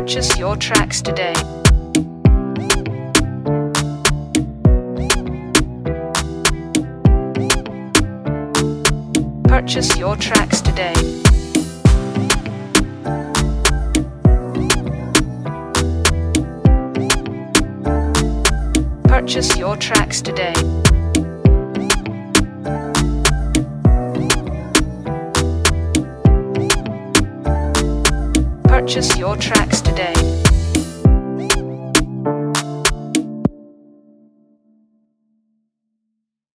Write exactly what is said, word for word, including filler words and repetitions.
Purchase your tracks today. Purchase your tracks today. Purchase your tracks today. Purchase your tracks today.